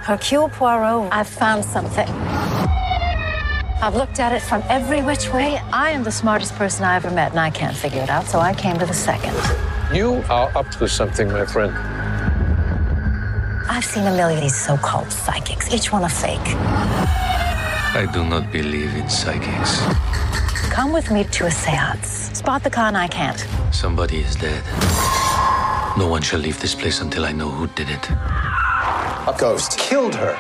Hercule Poirot, I've found something. I've looked at it from every which way. I am the smartest person I ever met, and I can't figure it out, so I came to the second. You are up to something, my friend. I've seen a million of these so-called psychics, each one a fake. I do not believe in psychics. Come with me to a seance. Spot the con, I can't. Somebody is dead. No one shall leave this place until I know who did it. A ghost killed her.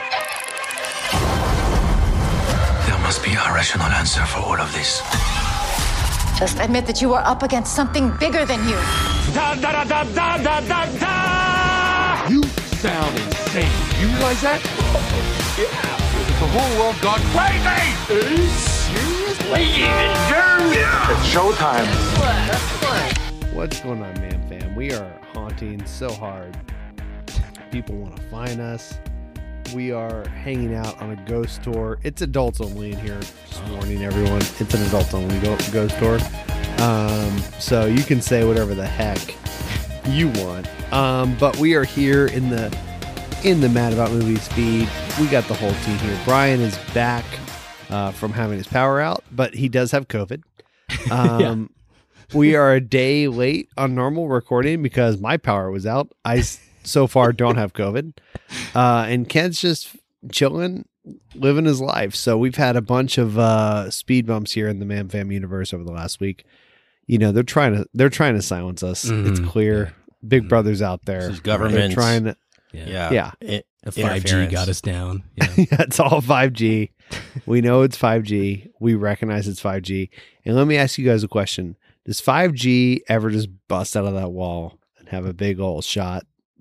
There must be a rational answer for all of this. Just admit that you are up against something bigger than you. Da, da, da, da, da, da, da. You sound insane. You realize that? Yeah. The whole world gone crazy. Seriously? It's showtime. What's going on, man fam? We are haunting so hard. People want to find us. We are hanging out on a ghost tour. It's adults only in here. Just warning everyone, it's an adults only ghost tour. So you can say whatever the heck you want. But we are here in the Mad About Movies feed. We got the whole team here. Brian is back from having his power out, but he does have COVID. We are a day late on normal recording because my power was out. I so far don't have COVID. And Ken's just chilling, living his life. So we've had a bunch of speed bumps here in the Man Fam universe over the last week. You know, they're trying to silence us. Mm-hmm. It's clear. Big Brother's out there. This is government. They're trying to. Yeah. The 5G got us down. Yeah. It's all 5G. We know it's 5G. We recognize it's 5G. And let me ask you guys a question. Does 5G ever just bust out of that wall and have a big old shot?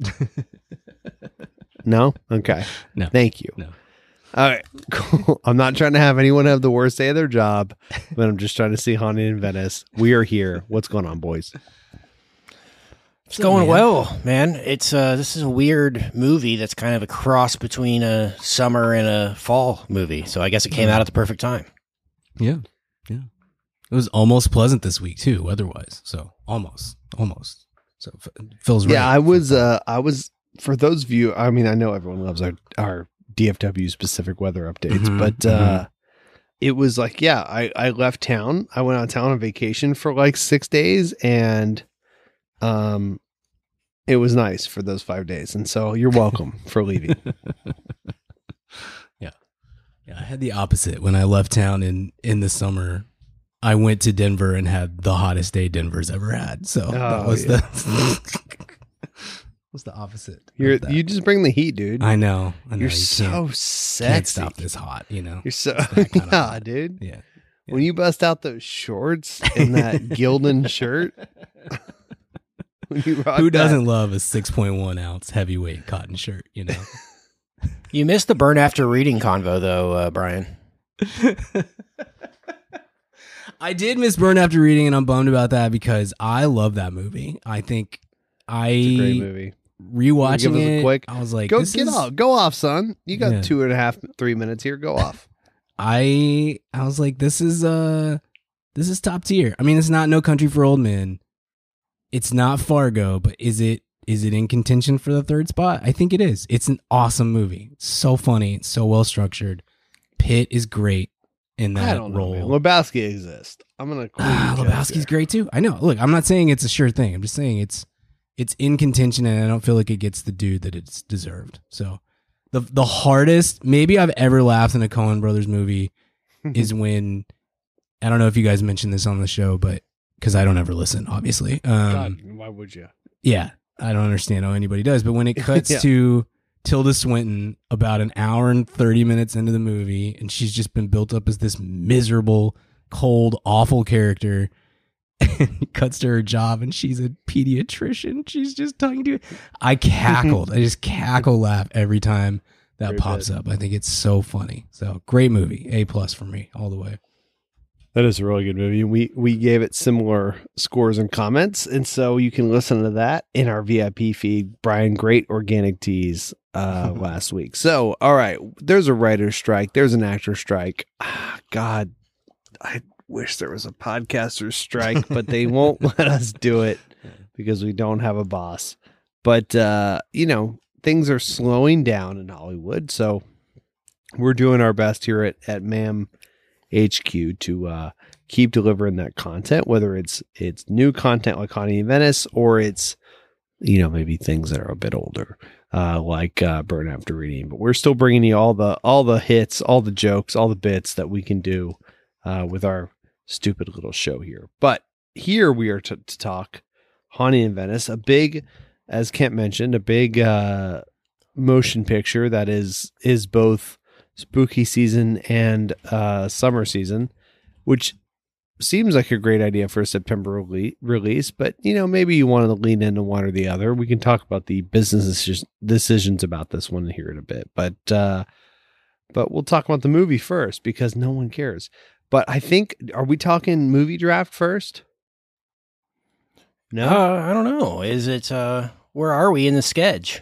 No? Okay. No. Thank you. No. All right. Cool. I'm not trying to have anyone have the worst day of their job, but I'm just trying to see Haunting in Venice. We are here. What's going on, boys? It's going well, man. It's this is a weird movie that's kind of a cross between a summer and a fall movie. So I guess it came out at the perfect time. Yeah. It was almost pleasant this week too, weather-wise. So almost. So it feels right. Yeah, I was for those of you. I mean, I know everyone loves our DFW specific weather updates, but it was like, I left town. I went out of town on vacation for like 6 days, and it was nice for those 5 days. And so you're welcome for leaving. Yeah, I had the opposite. When I left town in the summer, I went to Denver and had the hottest day Denver's ever had. So that was was the opposite. You just bring the heat, dude. I know. You're so sexy. Can't stop this hot, you know. You're so dude. Yeah. When you bust out those shorts and that Gildan shirt. Who doesn't love a 6.1 ounce heavyweight cotton shirt, you know? You missed the burn after reading convo though, Brian. I did miss Burn After Reading, and I'm bummed about that because I love that movie. I think it's a great movie. Rewatching it, I was like, go off, son. You got 2.5, 3 minutes here. Go off. I was like, this is top tier. I mean, it's not No Country for Old Men. It's not Fargo, but is it in contention for the third spot? I think it is. It's an awesome movie. It's so funny. It's so well structured. Pitt is great in that role. Lebowski exists. I'm gonna. Lebowski's great too. I know. Look, I'm not saying it's a sure thing. I'm just saying it's in contention, and I don't feel like it gets the due that it's deserved. So the hardest maybe I've ever laughed in a Coen Brothers movie is when, I don't know if you guys mentioned this on the show, but because I don't ever listen, obviously. God, why would you? Yeah, I don't understand how anybody does. But when it cuts to Tilda Swinton about an hour and 30 minutes into the movie, and she's just been built up as this miserable, cold, awful character, and it cuts to her job, and she's a pediatrician. She's just talking to. I cackled. I just laugh every time that pops up. I think it's so funny. So great movie. A+ for me all the way. That is a really good movie. We gave it similar scores and comments, and so you can listen to that in our VIP feed. Brian, great organic teas last week. So, all right, there's a writer's strike. There's an actor's strike. God, I wish there was a podcaster's strike, but they won't let us do it because we don't have a boss. But, things are slowing down in Hollywood. So we're doing our best here at MAM HQ to keep delivering that content, whether it's new content like Haunting in Venice, or it's, maybe things that are a bit older, like Burn After Reading. But we're still bringing you all the hits, all the jokes, all the bits that we can do with our stupid little show here. But here we are to talk Haunting in Venice, a big, as Kent mentioned, a big motion picture that is both spooky season and summer season, which seems like a great idea for a September release. But, maybe you want to lean into one or the other. We can talk about the business decisions about this one here in a bit. But we'll talk about the movie first because no one cares. But I think, are we talking movie draft first? No, I don't know. Is it? Where are we in the sketch?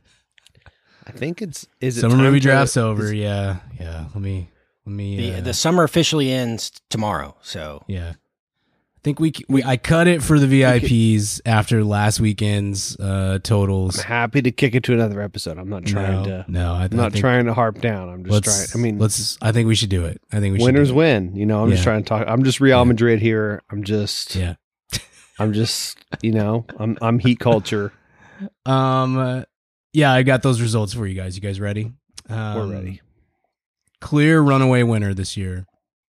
I think is it summer movie draft's over. Yeah. Let me. The summer officially ends tomorrow. So yeah, I think I cut it for the VIPs after last weekend's totals. I'm happy to kick it to another episode. I'm not trying trying to harp down. I'm just trying. I think we should do it. I think we winners win. I'm just trying to talk. I'm just Real Madrid here. I'm just I'm heat culture. Yeah, I got those results for you guys. You guys ready? We're ready. Clear runaway winner this year,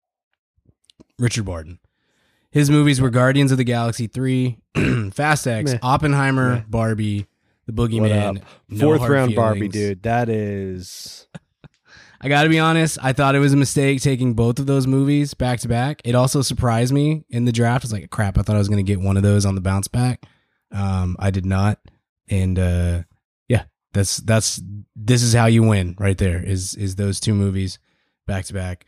Richard Barton. His movies were Guardians of the Galaxy 3, Fast X, Oppenheimer, Barbie, The Boogeyman. Fourth round Barbie, dude. That is... I got to be honest, I thought it was a mistake taking both of those movies back to back. It also surprised me in the draft. I was like, crap, I thought I was going to get one of those on the bounce back. I did not. And this is how you win right there is those two movies back to back.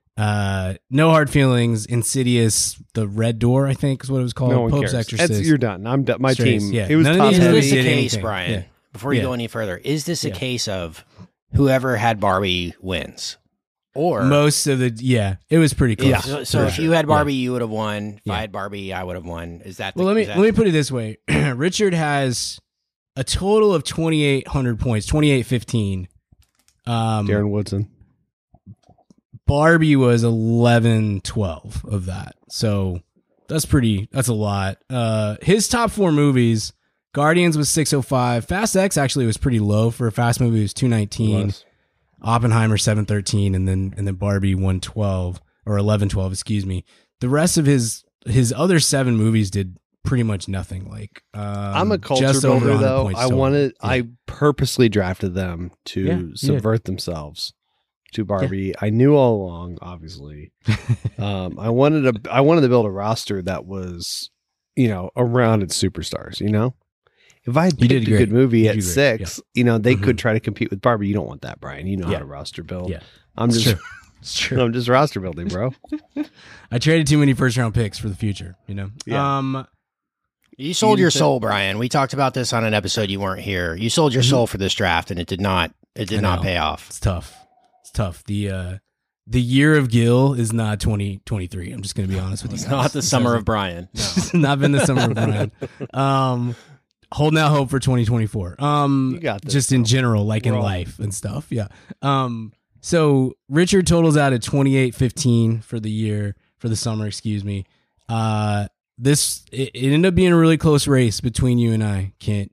No Hard Feelings, Insidious, The Red Door, I think is what it was called. No one Pope's cares. Exorcist. You're done. I'm done. My team. Yeah. It was None of top these heavy. Is this the case, anything. Brian? Yeah. Before you go any further, is this a case of whoever had Barbie wins? Or most of the it was pretty close. Yeah. So if you had Barbie, you would have won. If I had Barbie, I would have won. Is that? Well, let me put it this way: Richard has a total of 2,800 points, 2,815. Darren Woodson. Barbie was 1112 of that. So that's a lot. His top four movies, Guardians was 605. Fast X actually was pretty low for a fast movie. It was 219. Oppenheimer 713, and then Barbie 112 or 1112, excuse me. The rest of his other 7 movies did pretty much nothing. Like I'm a culture builder though. I purposely drafted them to subvert themselves to Barbie. I knew all along, obviously. I wanted to build a roster that was, around its superstars, If I had picked a good movie at 6, they could try to compete with Barbie. You don't want that, Brian. You know how to roster build. Yeah. It's true. I'm just roster building, bro. I traded too many first round picks for the future, Yeah. You sold your soul, Brian. We talked about this on an episode you weren't here. You sold your soul for this draft, and it did not pay off. It's tough. The year of Gil is not 2023. I'm just going to be honest with you. It's not the summer of Brian. No. It's not been the summer of Brian. Holding out hope for 2024. You got this, just in general, like in life and stuff. Yeah. So Richard totals out at 2,815 for the year, for the summer, excuse me. It ended up being a really close race between you and I, Kent.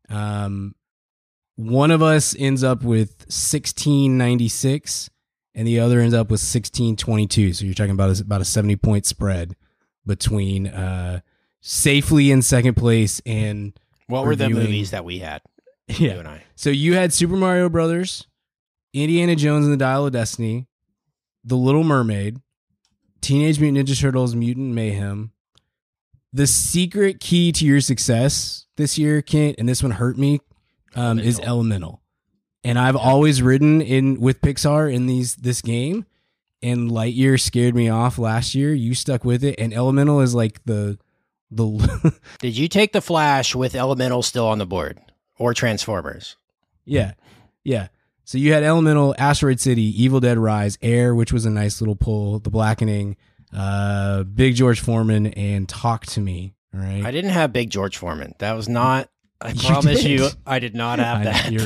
One of us ends up with 1696 and the other ends up with 1622. So you're talking about a 70-point spread between safely in second place and what were the movies that we had? You and I. So you had Super Mario Brothers, Indiana Jones and the Dial of Destiny, The Little Mermaid, Teenage Mutant Ninja Turtles, Mutant Mayhem. The secret key to your success this year, Kent, and this one hurt me, is Elemental. And I've always ridden with Pixar in this game, and Lightyear scared me off last year. You stuck with it, and Elemental is like the Did you take the Flash with Elemental still on the board, or Transformers? Yeah. So you had Elemental, Asteroid City, Evil Dead Rise, Air, which was a nice little pull, The Blackening, Big George Foreman, and Talk to Me. All right. I didn't have Big George Foreman. That was not. I promise you, I did not have that. You're right.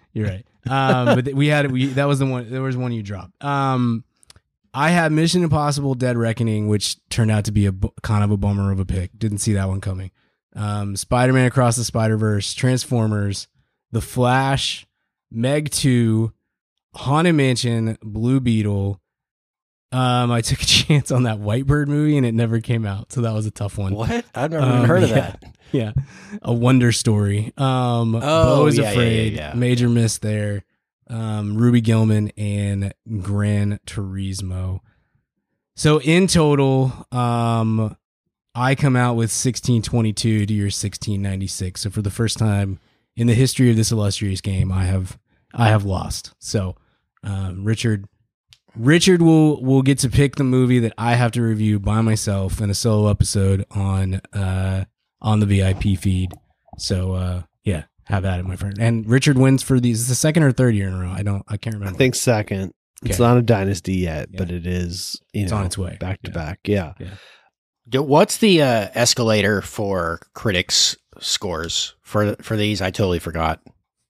You're right. But that was the one. There was one you dropped. I have Mission Impossible: Dead Reckoning, which turned out to be kind of a bummer of a pick. Didn't see that one coming. Spider-Man Across the Spider-Verse, Transformers, The Flash, Meg 2, Haunted Mansion, Blue Beetle. I took a chance on that Whitebird movie and it never came out, so that was a tough one. What? I've never even heard of that. Yeah, A Wonder Story. Beau is Afraid. Yeah. Major miss there. Ruby Gilman and Gran Turismo. So in total, I come out with 1622 to your 1696. So for the first time in the history of this illustrious game, I have lost. So Richard will get to pick the movie that I have to review by myself in a solo episode on the VIP feed. So yeah, have at it, my friend. And Richard wins for these. It's the second or third year in a row. I can't remember. I think second. Okay. It's not a dynasty yet, but it is. It's on its way, back to back. Yeah. What's the escalator for critics scores for these? I totally forgot.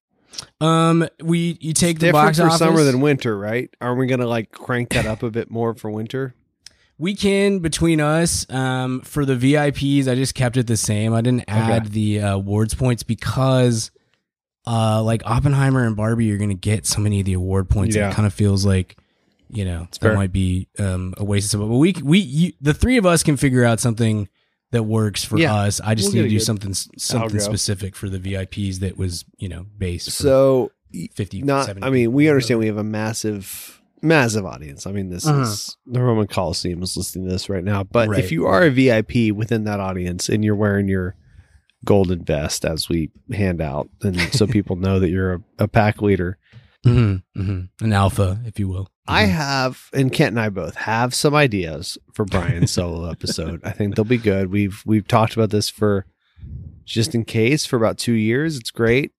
You take it's the box for office. Summer than winter, right? Are we gonna like crank that up a bit more for winter? We can between us. For the VIPs, I just kept it the same. I didn't add the awards points because like Oppenheimer and Barbie are going to get so many of the award points. It kind of feels like, that might be a waste of time. But the three of us can figure out something that works for us. I just need to do something specific for the VIPs that was, based. So 50, not, 70. I mean, we understand we have a massive audience. I mean, this is the Roman Coliseum is listening to this right now. But if you are a VIP within that audience and you're wearing your golden vest as we hand out, and so people know that you're a pack leader, an alpha, if you will. I have, and Kent and I both have some ideas for Brian's solo episode. I think they'll be good. We've talked about this for just in case for about 2 years. It's great.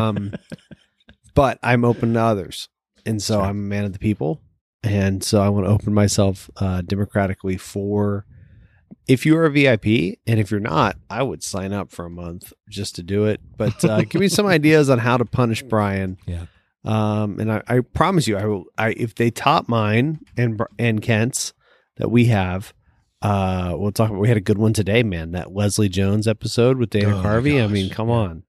But I'm open to others. And so I'm a man of the people. And so I want to open myself democratically for, if you're a VIP, and if you're not, I would sign up for a month just to do it. But give me some ideas on how to punish Brian. Yeah. And I promise you, I will. If they top mine and Kent's that we have, we'll talk about. We had a good one today, man. That Leslie Jones episode with Dana Carvey. I mean, come on.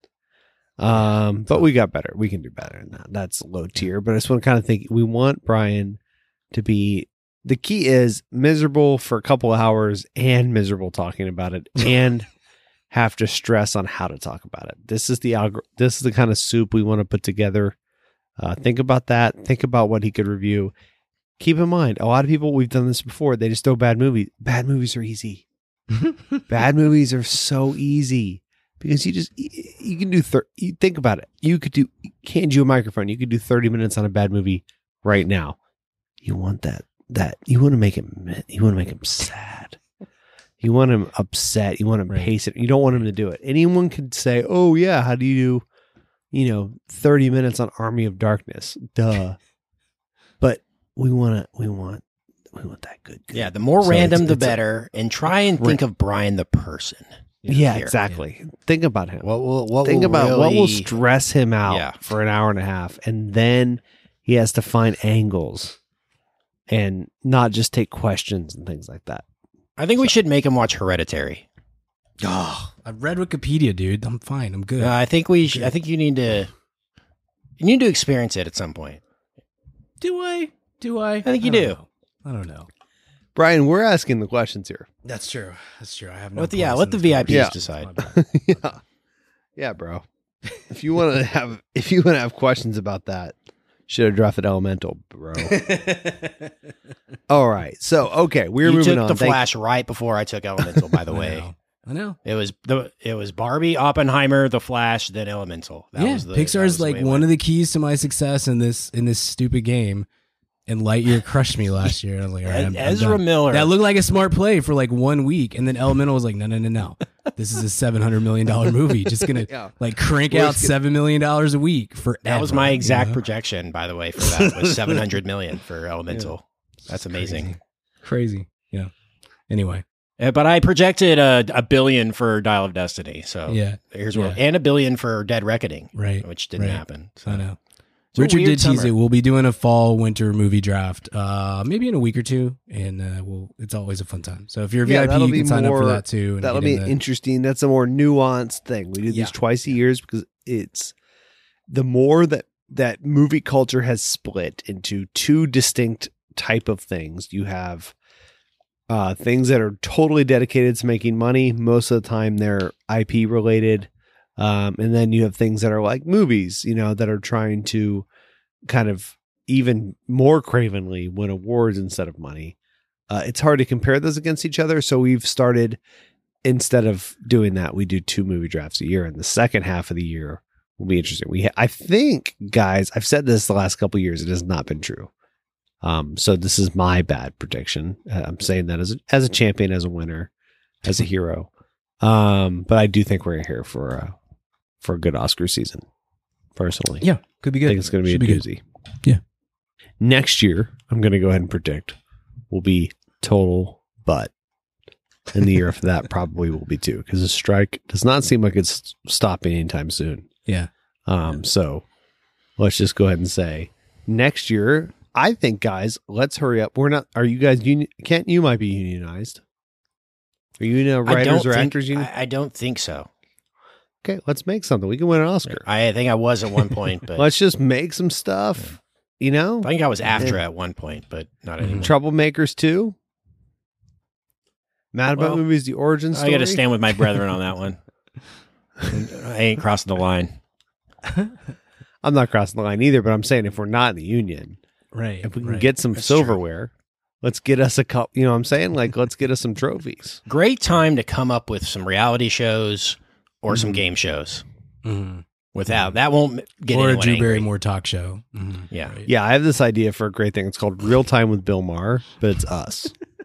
But we got better. We can do better than that. That's low tier. But I just want to kind of think. We want Brian to be. The key is miserable for a couple of hours and miserable talking about it and have to stress on how to talk about it. This is the kind of soup we want to put together. Think about that. Think about what he could review. Keep in mind, a lot of people, we've done this before. They just throw bad movies. Bad movies are easy. Bad movies are so easy because you can do, think about it. You could hand you a microphone. You could do 30 minutes on a bad movie right now. You want that you want to make him sad. You want him upset. You want him pace it. You don't want him to do it. Anyone could say, oh yeah, how do you do, 30 minutes on Army of Darkness. Duh. But we want that good. Yeah, the more random, the better. And try and think of Brian the person. Yeah, exactly. Yeah. Think about him. What will stress him out for an hour and a half, and then he has to find angles and not just take questions and things like that. I think we should make him watch Hereditary. Oh, I've read Wikipedia, dude. I'm fine. I'm good. I think we should. I think you need to experience it at some point. Do I? I think you do. I don't know. Brian, we're asking the questions here. That's true. I have no. Let the VIPs decide. Yeah, bro. If you want to have questions about that, should have drafted Elemental, bro. All right. So, okay, we're moving on. You took the Flash right before I took Elemental, by the way. I know. It was Barbie, Oppenheimer, The Flash, then Elemental. Pixar's like one of the keys to my success in this stupid game. And Lightyear crushed me last year. I was like, all right, Ezra Miller. That looked like a smart play for like 1 week, and then Elemental was like, no. This is a $700 million movie. Just gonna crank out $7 million a week forever. That was my exact projection, by the way. For that was $700 million for Elemental. Yeah. That's amazing. Crazy. Yeah. Anyway. But I projected $1 billion for Dial of Destiny. So here's where, and $1 billion for Dead Reckoning, right? Which didn't happen. So. I know. Richard weird did tease summer. it. We'll be doing a fall winter movie draft, maybe in a week or two, and it's always a fun time. So if you're a VIP, you can sign up for that too. And that'll be interesting. That's a more nuanced thing. We do these twice a year because it's the more that movie culture has split into two distinct type of things. You have things that are totally dedicated to making money. Most of the time they're IP related. And then you have things that are like movies, that are trying to kind of even more cravenly win awards instead of money. It's hard to compare those against each other. So we've started, instead of doing that, we do 2 movie drafts a year, and the second half of the year will be interesting. I think, guys, I've said this the last couple of years. It has not been true. So this is my bad prediction. I'm saying that as a champion, as a winner, as a hero. But I do think we're here for a good Oscar season, personally. Yeah, could be good. I think it's going to be a doozy. Yeah. Next year, I'm going to go ahead and predict, will be total butt. And the year after that probably will be too, because the strike does not seem like it's stopping anytime soon. Yeah. So let's just go ahead and say next year, I think, guys, let's hurry up. Are you guys union? Kent, you might be unionized. Are you writers or actors union? I don't think so. Okay, let's make something. We can win an Oscar. I think I was at one point, but let's just make some stuff. I think I was after at one point, but not anymore. Troublemakers 2. Mad About Movies, the origin story. I got to stand with my brethren on that one. I ain't crossing the line. I'm not crossing the line either, but I'm saying if we're not in the union, right? If we can get some silverware, let's get us a cup. You know what I'm saying? Like, let's get us some trophies. Great time to come up with some reality shows or some game shows. Without that, won't get or a anyone Drew angry. Barrymore talk show. Yeah, Right. Yeah. I have this idea for a great thing. It's called Real Time with Bill Maher, but it's us.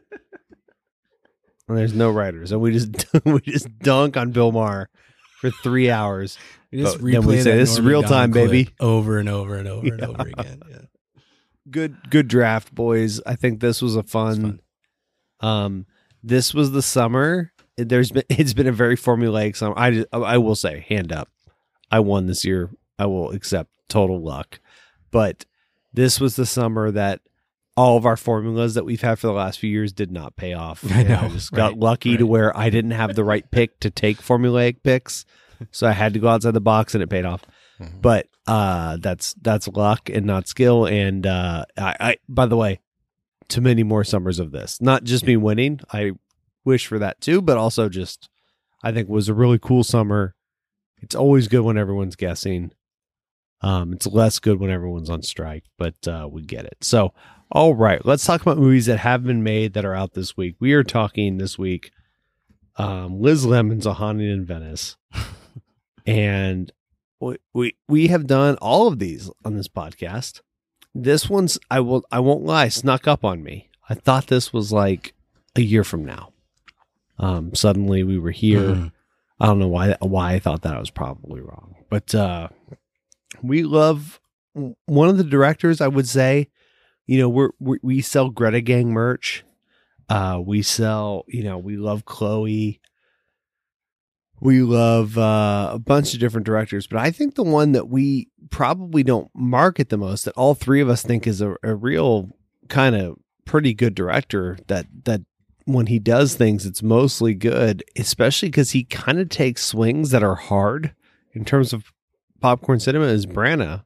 And there's no writers, and we just dunk on Bill Maher for 3 hours. We just Then we replay say, that "This is Norman real time, Donald baby." clip over and over and over and over again. Yeah. Good draft, boys. I think this was a fun. This was the summer. It's been a very formulaic summer. I will say, hand up, I won this year. I will accept total luck, but this was the summer that all of our formulas that we've had for the last few years did not pay off. I know. I just got lucky to where I didn't have the right pick to take formulaic picks, so I had to go outside the box, and it paid off. But that's luck and not skill. And I by the way, to many more summers of this, not just me winning. I wish for that too, but also just I think was a really cool summer. It's always good when everyone's guessing. It's less good when everyone's on strike, but we get it. So, all right, let's talk about movies that have been made that are out this week. We are talking this week, Liz Lemon's A Haunting in Venice, and we have done all of these on this podcast. This one's I won't lie, snuck up on me. I thought this was like a year from now. Suddenly we were here. I don't know why I thought that. I was probably wrong, but we love one of the directors. I would say, we sell Greta Gang merch. We sell, we love Chloe. We love a bunch of different directors, but I think the one that we probably don't market the most, that all three of us think is a real kind of pretty good director, that when he does things, it's mostly good, especially because he kind of takes swings that are hard in terms of popcorn cinema, is Branagh.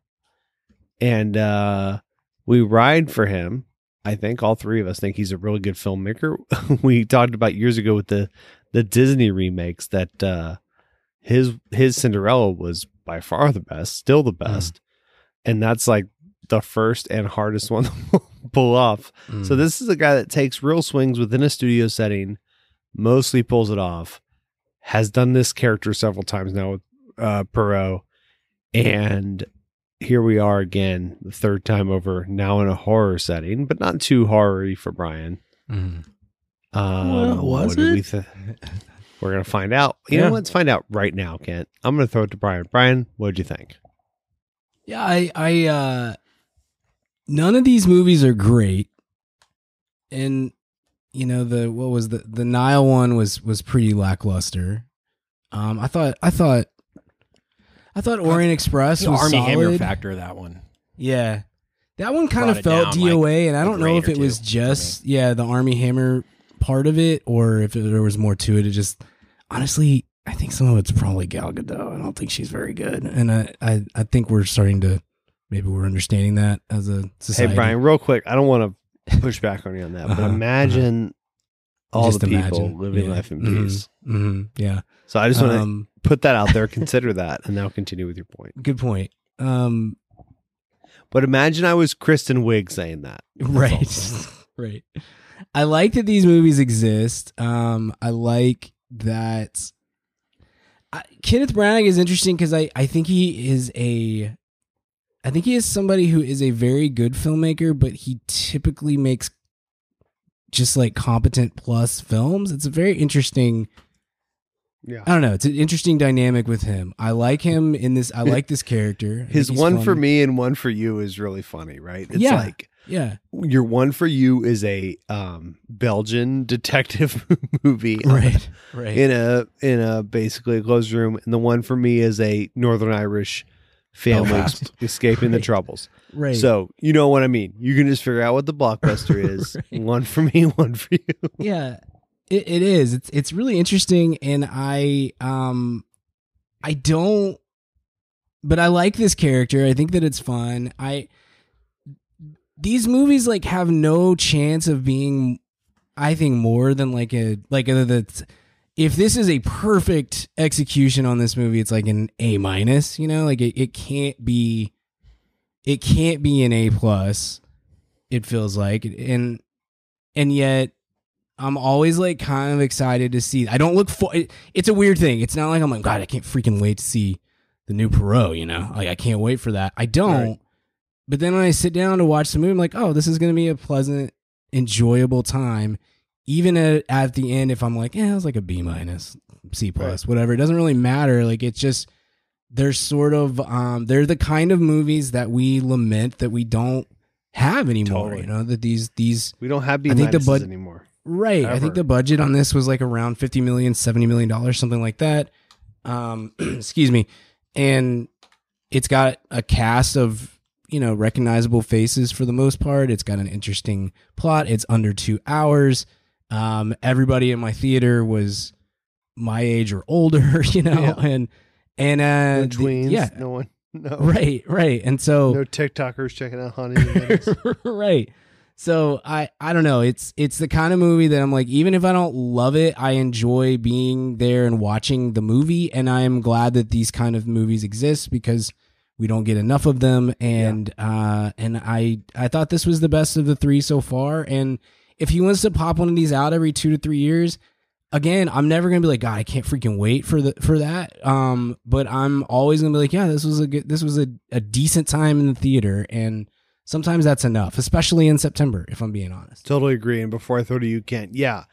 And we ride for him. I think all three of us think he's a really good filmmaker. We talked about years ago with the Disney remakes that his Cinderella was by far the best, still the best. And that's like the first and hardest one to pull off. So this is a guy that takes real swings within a studio setting, mostly pulls it off, has done this character several times now with Perot. And here we are again, the third time over, now in a horror setting, but not too horror-y for Brian. Was it? We're going to find out. You know, let's find out right now, Kent. I'm going to throw it to Brian. Brian, what did you think? Yeah, I none of these movies are great. And, the Nile one was pretty lackluster. I thought Orient Express was Army solid. Hammer factor, that one. Yeah. That one kind Brought of it felt down, DOA, and I a don't know grade if or it was two just the Army Hammer part of it, or if there was more to it. It just honestly, I think some of it's probably Gal Gadot. I don't think she's very good, and I think we're starting to we're understanding that as a society. Hey Brian, real quick, I don't want to push back on you on that, but imagine all Just the people imagine. living life in peace. Yeah. So I just want to put that out there. Consider that, and now continue with your point. Good point. But imagine I was Kristen Wiig saying that. Right. Right. I like that these movies exist. I like that Kenneth Branagh is interesting because I think he is somebody who is a very good filmmaker, but he typically makes just like competent plus films. It's a very interesting. Yeah. I don't know. It's an interesting dynamic with him. I like him in this. I like this character. His One for Me and One for You is really funny, right? It's like your One for You is a Belgian detective movie, right? In a basically a closed room, and the One for Me is a Northern Irish family escaping the troubles. Right. So you know what I mean. You can just figure out what the blockbuster is. One for Me, One for You. Yeah. It is. It's really interesting, and I don't, but I like this character. I think that it's fun. These movies like have no chance of being, I think, more than if this is a perfect execution on this movie, it's like an A-, you know, like it can't be an A+. It feels like, and yet I'm always like kind of excited to see. I don't look for it. It's a weird thing. It's not like I'm like, God, I can't freaking wait to see the new Perot, you know? Like I can't wait for that. I don't. Right. But then when I sit down to watch the movie, I'm like, oh, this is going to be a pleasant, enjoyable time. Even at the end, if I'm like, it was like a B-, C+, whatever. It doesn't really matter. Like it's just, they're sort of, they're the kind of movies that we lament that we don't have anymore. Totally. You know, that these we don't have B- anymore. Right. Ever. I think the budget on this was like around $50 million, $70 million, something like that. Excuse me. And it's got a cast of, you know, recognizable faces for the most part. It's got an interesting plot. It's under 2 hours. Everybody in my theater was my age or older, you know, and no tweens, no one. No. Right. And so no TikTokers checking out Haunting in Venice. Right. So I don't know. It's the kind of movie that I'm like, even if I don't love it, I enjoy being there and watching the movie. And I am glad that these kind of movies exist because we don't get enough of them. And I thought this was the best of the three so far. And if he wants to pop one of these out every 2 to 3 years, again, I'm never gonna be like, God, I can't freaking wait for that. But I'm always gonna be like, yeah, this was a decent time in the theater, and sometimes that's enough, especially in September, if I'm being honest. Totally agree. And before I throw to you, Kent,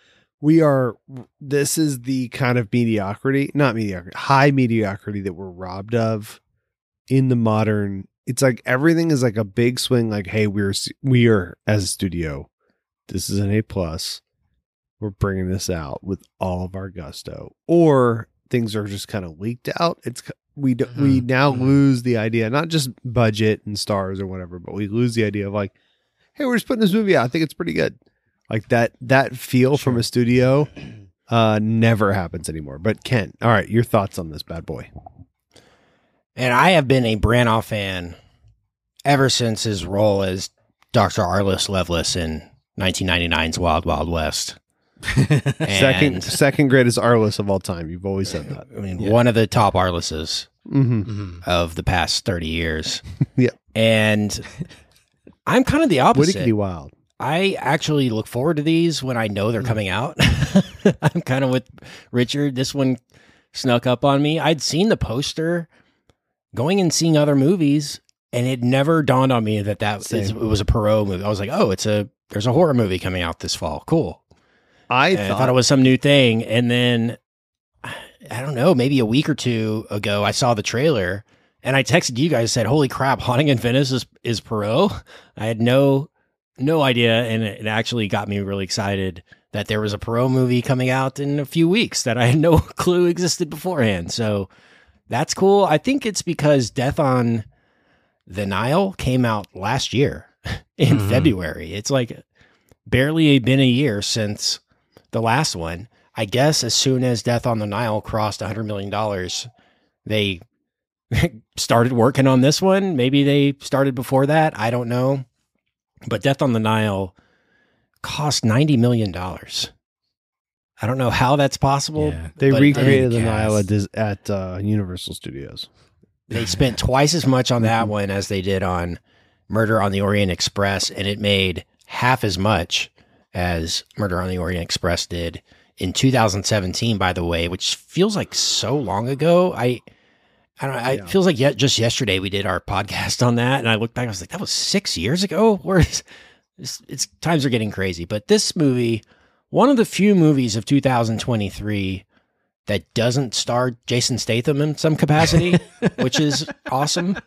this is the kind of high mediocrity that we're robbed of in the modern. It's like everything is like a big swing. Like, hey, we are as a studio, this is an A+. We're bringing this out with all of our gusto, or things are just kind of leaked out. We now lose the idea, not just budget and stars or whatever, but we lose the idea of like, hey, we're just putting this movie out. I think it's pretty good. Like that feel from a studio never happens anymore. But Ken, all right, your thoughts on this bad boy? And I have been a Branagh fan ever since his role as Dr. Arliss Lovelace in 1999's Wild Wild West. second greatest Arliss of all time. You've always said that. I mean, one of the top Arlisses of the past 30 years. Yeah. And I'm kind of the opposite. Wickedy wild. I actually look forward to these when I know they're coming out. I'm kind of with Richard. This one snuck up on me. I'd seen the poster going and seeing other movies, and it never dawned on me that it was a Perot movie. I was like, oh, there's a horror movie coming out this fall. Cool. I thought it was some new thing. And then, I don't know, maybe a week or two ago, I saw the trailer and I texted you guys and said, holy crap, Haunting in Venice is Perot. I had no idea. And it actually got me really excited that there was a Perot movie coming out in a few weeks that I had no clue existed beforehand. So that's cool. I think it's because Death on The Nile came out last year in February. It's like barely been a year since the last one. I guess as soon as Death on the Nile crossed $100 million, they started working on this one. Maybe they started before that. I don't know. But Death on the Nile cost $90 million. I don't know how that's possible. Yeah. They recreated the Nile at Universal Studios. They spent twice as much on that one as they did on Murder on the Orient Express, and it made half as much as Murder on the Orient Express did in 2017, by the way, which feels like so long ago. I don't know. It feels like just yesterday we did our podcast on that, and I looked back, I was like, that was 6 years ago? It's times are getting crazy. But this movie, one of the few movies of 2023 that doesn't star Jason Statham in some capacity, which is awesome.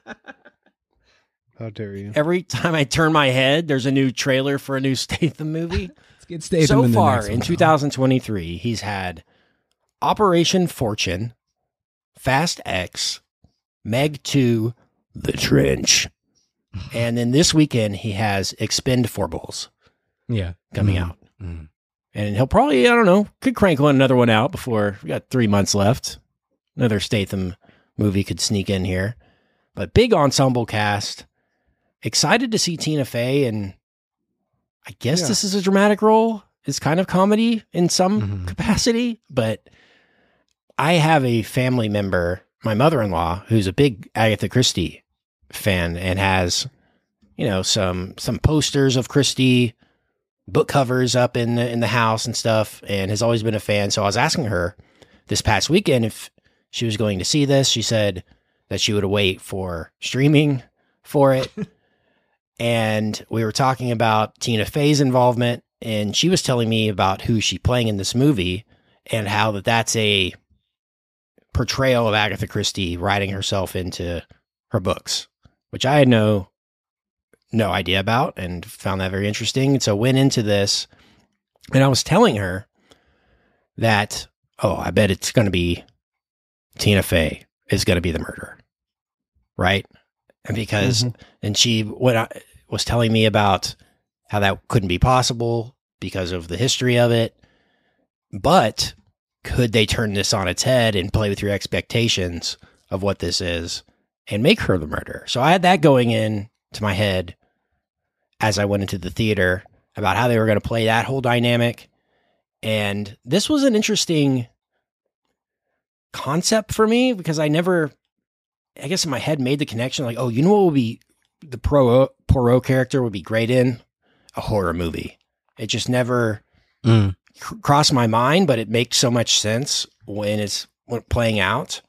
How dare you? Every time I turn my head, there's a new trailer for a new Statham movie. Let's get Statham so in the far, next one, in 2023, he's had Operation Fortune, Fast X, Meg 2, The Trench, and then this weekend he has Expendables coming out. Mm-hmm. And he'll probably, I don't know, could crank another one out before we got 3 months left. Another Statham movie could sneak in here. But big ensemble cast. Excited to see Tina Fey, and I guess this is a dramatic role. It's kind of comedy in some capacity, but I have a family member, my mother-in-law, who's a big Agatha Christie fan and has, some posters of Christie, book covers up in the house and stuff, and has always been a fan. So I was asking her this past weekend if she was going to see this. She said that she would wait for streaming for it. And we were talking about Tina Fey's involvement, and she was telling me about who she's playing in this movie and how that's a portrayal of Agatha Christie writing herself into her books, which I had no idea about and found that very interesting. And so went into this, and I was telling her that, I bet it's going to be Tina Fey is going to be the murderer. Right. And because, and she was telling me about how that couldn't be possible because of the history of it, but could they turn this on its head and play with your expectations of what this is and make her the murderer? So I had that going in to my head as I went into the theater about how they were going to play that whole dynamic. And this was an interesting concept for me because I guess in my head made the connection like, what would be the Poirot character would be great in? A horror movie. It just never crossed my mind, but it makes so much sense when it's playing out.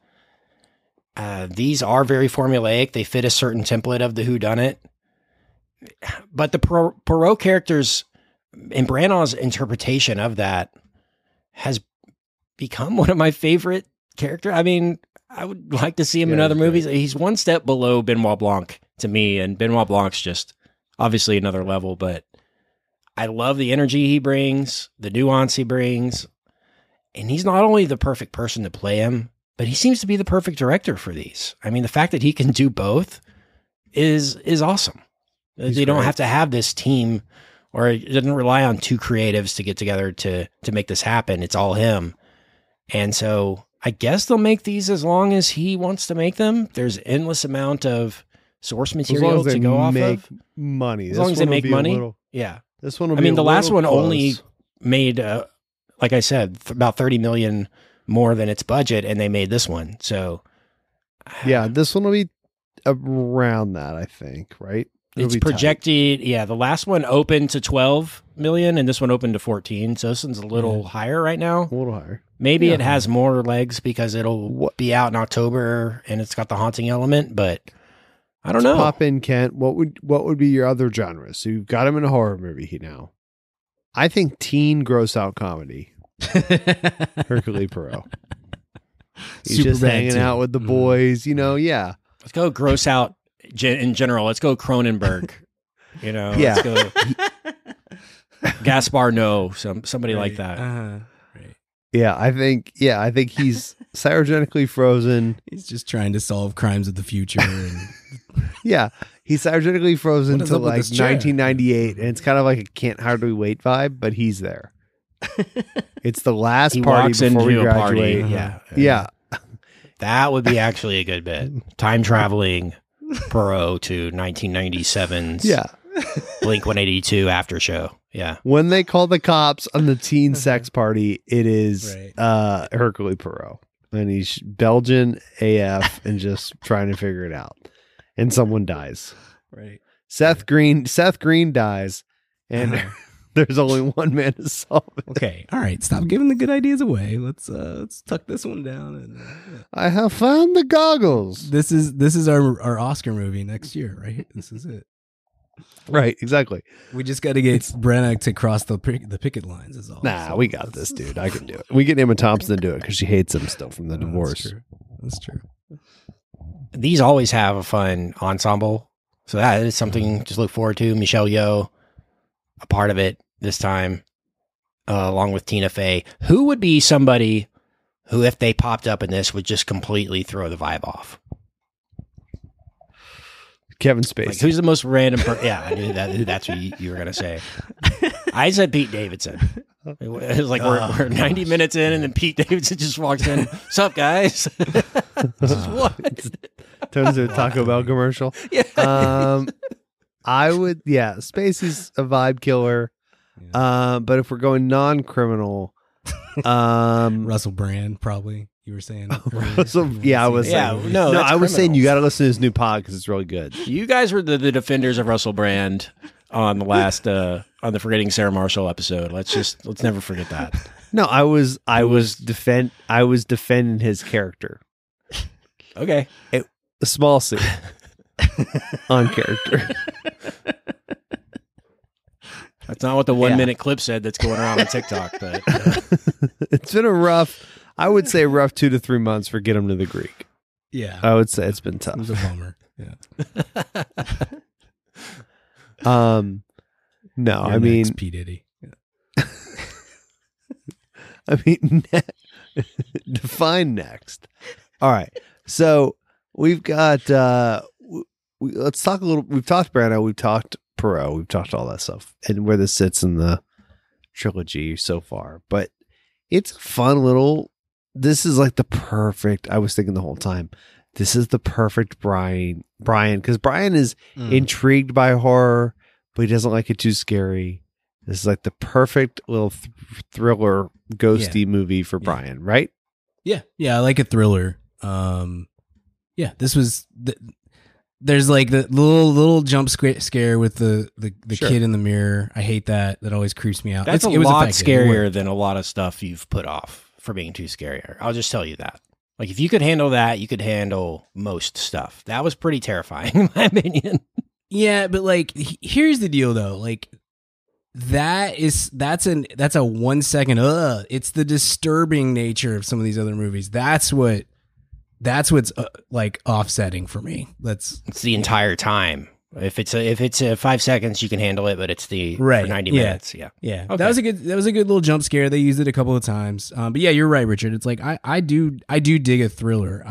These are very formulaic. They fit a certain template of the whodunit. But the Poirot characters and Branagh's interpretation of that has become one of my favorite characters. I mean, I would like to see him in other movies. He's one step below Benoit Blanc to me, and Benoit Blanc's just obviously another level, but I love the energy he brings, the nuance he brings, and he's not only the perfect person to play him, but he seems to be the perfect director for these. I mean, the fact that he can do both is awesome. They don't have to have this team, or it doesn't rely on two creatives to get together to make this happen. It's all him. And so I guess they'll make these as long as he wants to make them. There's endless amount of source material to go off of. Money. As long as they make money. This one will be the last one only made, like I said, about 30 million more than its budget, and they made this one. So this one will be around that, I think, right? It's projected. Yeah, the last one opened to 12 million, and this one opened to 14. So this one's a little higher right now. A little higher. Maybe it has more legs because it'll be out in October, and it's got the haunting element. But I don't know. Pop in, Kent. What would be your other genres? So you've got him in a horror movie now. I think teen gross out comedy. Hercule Poirot. He's just hanging out with the boys, Let's go gross out in general. Let's go Cronenberg. Let's go Gaspar Noé, somebody like that. Right. Yeah, I think he's cryogenically frozen. He's just trying to solve crimes of the future and Yeah, he's cybernetically frozen What is to up with like this chair? 1998, and it's kind of like a can't hardly wait vibe, but he's there. It's the last He party walks before we into a graduate. party. Yeah. Yeah, That would be actually a good bit. Time traveling Perot to 1997's yeah. Blink 182 after show. Yeah. When they call the cops on the teen sex party, it is Right. Hercule Poirot, and he's Belgian AF and just trying to figure it out. And someone dies. Right. Seth Green dies, and there's only one man to solve it. Okay. All right. Stop giving the good ideas away. Let's tuck this one down. And I have found the goggles. this is our Oscar movie next year, right? This is it. Right, exactly. We just got to get Brenna to cross the picket lines. Is all. Nah, So we got this, dude. I can do it. We get Emma Thompson to do it because she hates him still from the divorce. That's true. These always have a fun ensemble. So that is something to look forward to. Michelle Yeoh, a part of it this time, along with Tina Fey. Who would be somebody who, if they popped up in this, would just completely throw the vibe off? Kevin Spacey. Like, who's the most random person? Yeah, I knew that's what you were going to say. I said Pete Davidson. It was like we're 90 minutes in, and then Pete Davidson just walks in. What's up, guys? What? Turns into a Taco Bell commercial. Yeah. Spacey's a vibe killer. But if we're going non-criminal, Russell Brand, probably. You were saying. I was saying. no, that's I was saying you criminals. got to listen to his new pod because it's really good. You guys were the defenders of Russell Brand on the last on the Forgetting Sarah Marshall episode. Let's never forget that. No, I was defending his character. Okay. A small suit on character. That's not what the 1 minute clip said that's going around on TikTok, but It's been a rough 2 to 3 months for Get Him to the Greek. Yeah. I would say it's been It tough. was a bummer. Yeah. No, You're I mean, next, P. Diddy. define next. All right. So we've got, let's talk a little, we've talked Brando, we've talked Perot, we've talked all that stuff and where this sits in the trilogy so far, but it's a fun little, this is like the perfect, I was thinking the whole time, this is the perfect Brian, because Brian is intrigued by horror, but he doesn't like it too scary. This is like the perfect little thriller, ghosty movie for Brian, right? Yeah. Yeah. I like a thriller. Yeah, this was, there's like the little jump scare with the kid in the mirror. I hate that. That always creeps me out. that's It a was lot effective. scarier than a lot of stuff you've put off for being too scary. I'll just tell you that. Like, if you could handle that, you could handle most stuff. That was pretty terrifying, in my opinion. Yeah, but like, here's the deal though. Like, that's a 1 second. It's the disturbing nature of some of these other movies. That's what's like offsetting for me. It's the entire time. If it's 5 seconds, you can handle it, but it's for 90 minutes. Yeah. Yeah. Okay. That was a good little jump scare. They used it a couple of times. But yeah, you're right, Richard. It's like I do dig a thriller.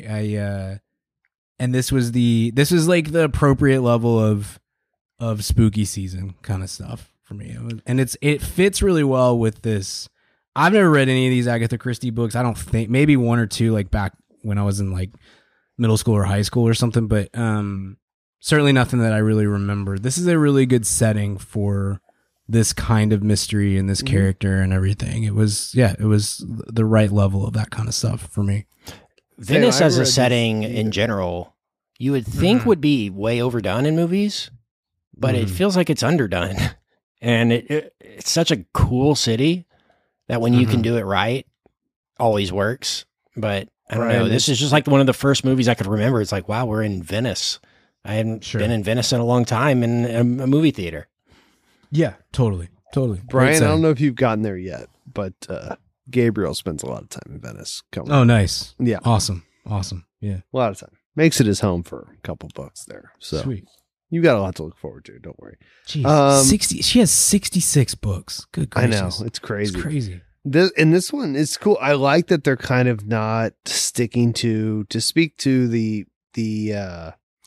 And this was like the appropriate level of spooky season kind of stuff for me. It fits really well with this. I've never read any of these Agatha Christie books. I don't think, maybe one or two, like back when I was in like middle school or high school or something, but certainly nothing that I really remember. This is a really good setting for this kind of mystery and this character and everything. It was the right level of that kind of stuff for me. Venice I as a read setting this in general, you would think would be way overdone in movies, but it feels like it's underdone. And it's such a cool city that when you can do it right, always works. But I don't know. This is just like one of the first movies I could remember. It's like, wow, we're in Venice. I hadn't been in Venice in a long time in a movie theater. Yeah, totally. Brian, I don't know if you've gotten there yet, but Gabriel spends a lot of time in Venice. Oh, nice. Yeah. Awesome. Yeah. A lot of time. Makes it his home for a couple books there. So Sweet. you got a lot to look forward to. Don't worry. Jeez, she has 66 books. Good I gracious. know. It's crazy. It's crazy. This one is cool. I like that they're kind of not sticking to speak to the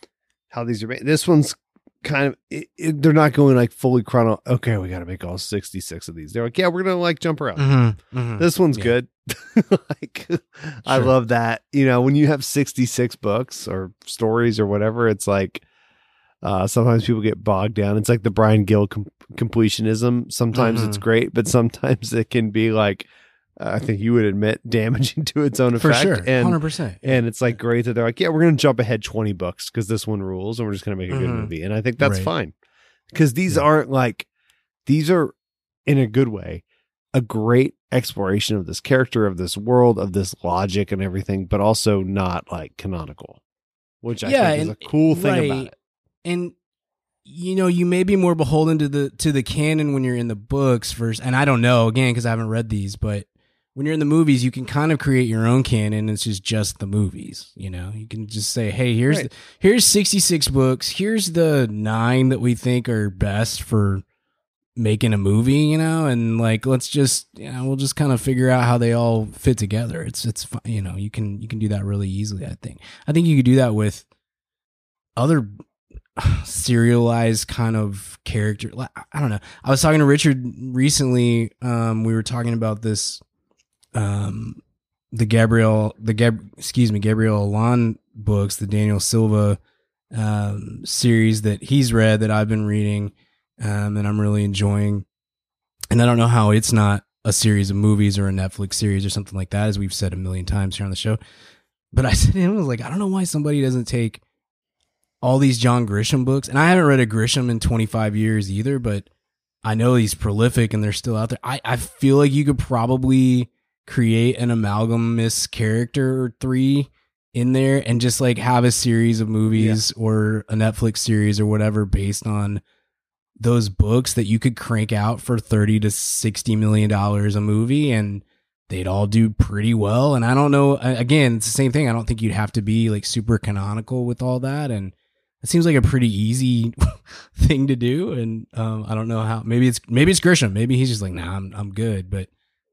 how these are made. This one's kind of they're not going like fully chrono. Okay, we got to make all 66 of these. They're like, yeah, we're gonna like jump around. This one's good. Like, sure. I love that. You know, when you have 66 books or stories or whatever, it's like sometimes people get bogged down. It's like the Brian Gill completionism. Sometimes it's great, but sometimes it can be like, I think you would admit, damaging to its own effect. For sure, and 100%. And it's like great that they're like, yeah, we're going to jump ahead 20 books because this one rules, and we're just going to make a good movie. And I think that's fine, because these aren't like, these are, in a good way, a great exploration of this character, of this world, of this logic and everything, but also not like canonical, which I think is a cool thing about it. And you know, you may be more beholden to the canon when you're in the books versus, and I don't know, again, because I haven't read these, but when you're in the movies, you can kind of create your own canon. It's just the movies, you know. You can just say, "Hey, here's 66 books. Here's the 9 that we think are best for making a movie," you know, and like let's just, you know, we'll just kind of figure out how they all fit together. It's fun, you know. You can do that really easily. I think you could do that with other serialized kind of character. I don't know. I was talking to Richard recently. We were talking about this. The Gabriel Allon books, the Daniel Silva series that he's read that I've been reading, and I'm really enjoying. And I don't know how it's not a series of movies or a Netflix series or something like that, as we've said a million times here on the show. But I said to him, I was like, I don't know why somebody doesn't take all these John Grisham books, and I haven't read a Grisham in 25 years either, but I know he's prolific and they're still out there. I feel like you could probably create an amalgamous character or 3 in there and just like have a series of movies or a Netflix series or whatever based on those books that you could crank out for $30 to $60 million a movie, and they'd all do pretty well. And I don't know, again, it's the same thing. I don't think you'd have to be like super canonical with all that. And it seems like a pretty easy thing to do. And I don't know how, maybe it's Grisham. Maybe he's just like, nah, I'm good. But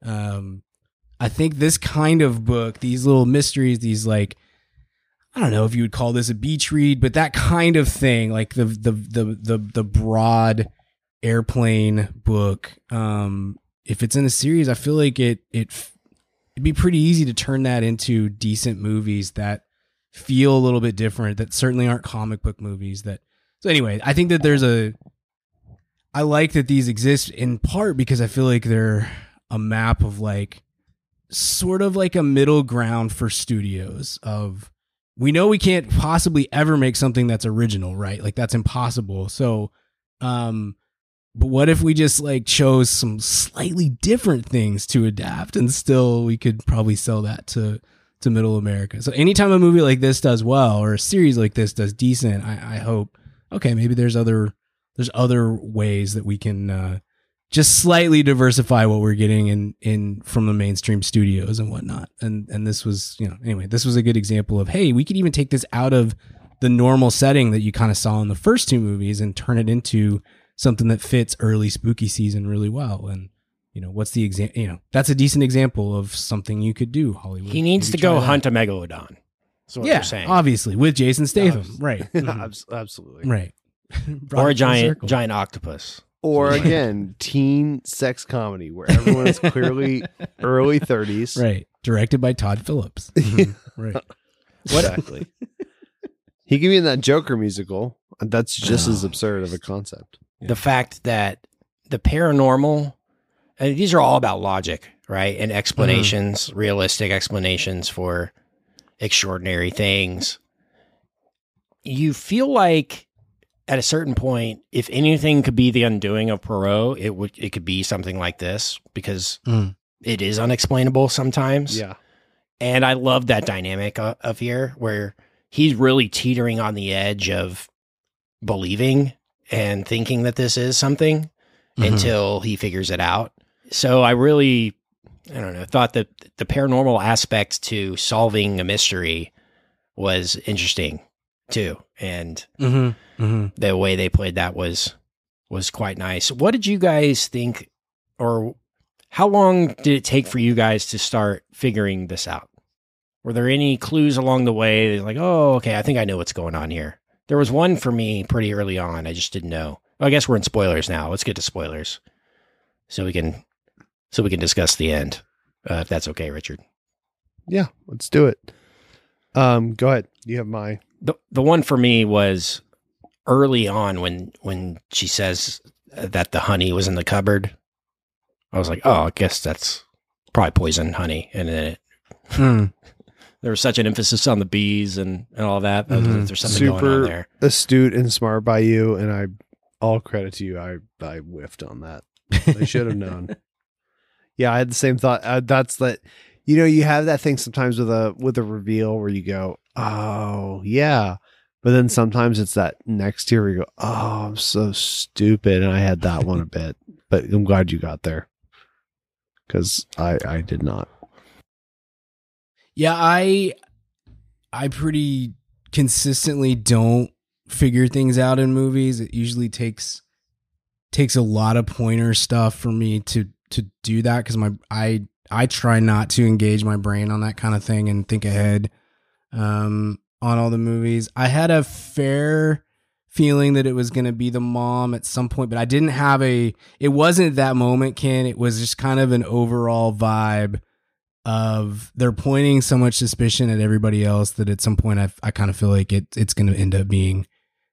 I think this kind of book, these little mysteries, these like, I don't know if you would call this a beach read, but that kind of thing, like the broad airplane book. If it's in a series, I feel like it'd be pretty easy to turn that into decent movies that feel a little bit different, that certainly aren't comic book movies. So anyway, I think that I like that these exist in part because I feel like they're a map of like, sort of like a middle ground for studios of, we know we can't possibly ever make something that's original, right? Like that's impossible. So, but what if we just like chose some slightly different things to adapt, and still we could probably sell that to middle America. So anytime a movie like this does well, or a series like this does decent, I hope, okay, maybe there's other ways that we can, just slightly diversify what we're getting in from the mainstream studios and whatnot. And this was, you know, anyway, this was a good example of, hey, we could even take this out of the normal setting that you kind of saw in the first 2 movies and turn it into something that fits early spooky season really well. And, you know, what's the example? You know, that's a decent example of something you could do, Hollywood. He needs to go hunt a megalodon. That's what you're saying. Obviously, with Jason Statham. Right. Absolutely. Right. Or a giant octopus. Or again, teen sex comedy where everyone is clearly early 30s. Right. Directed by Todd Phillips. Right. Exactly. He could be in that Joker musical. That's just as absurd of a concept. The fact that the paranormal, and these are all about logic, right? And explanations, realistic explanations for extraordinary things. You feel like at a certain point, if anything could be the undoing of Poirot, it could be something like this, because it is unexplainable sometimes. Yeah. And I love that dynamic of here where he's really teetering on the edge of believing and thinking that this is something until he figures it out. So I really, I don't know, thought that the paranormal aspect to solving a mystery was interesting too. And the way they played that was quite nice. What did you guys think, or how long did it take for you guys to start figuring this out? Were there any clues along the way? Like, oh, okay, I think I know what's going on here. There was one for me pretty early on. I just didn't know. Well, I guess we're in spoilers now. Let's get to spoilers, so we can discuss the end. If that's okay, Richard. Yeah, let's do it. Go ahead. You have my the one for me was early on when she says that the honey was in the cupboard. I was like, oh, I guess that's probably poison honey, and then there was such an emphasis on the bees and all that. There's something going on there. Astute and smart by you, and all credit to you. I whiffed on that. I should have known. Yeah, I had the same thought. That's that. You know, you have that thing sometimes with a reveal where you go, oh yeah, but then sometimes it's that next year where you go, oh, I'm so stupid, and I had that one a bit, but I'm glad you got there because I did not. Yeah, I pretty consistently don't figure things out in movies. It usually takes a lot of pointer stuff for me to do that because I try not to engage my brain on that kind of thing and think ahead on all the movies. I had a fair feeling that it was going to be the mom at some point, but I didn't have it wasn't that moment, Ken. It was just kind of an overall vibe of they're pointing so much suspicion at everybody else that at some point I kind of feel like it's going to end up being